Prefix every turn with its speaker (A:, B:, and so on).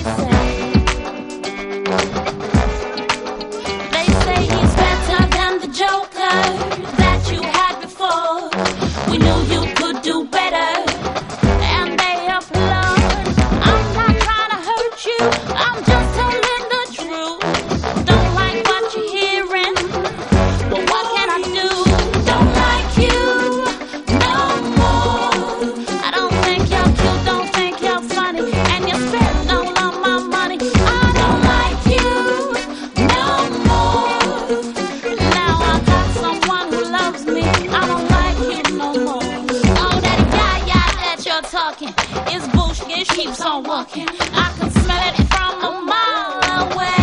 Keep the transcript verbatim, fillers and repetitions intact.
A: Talking, it's bullshit, it keeps on walking. I can smell it from a mile away.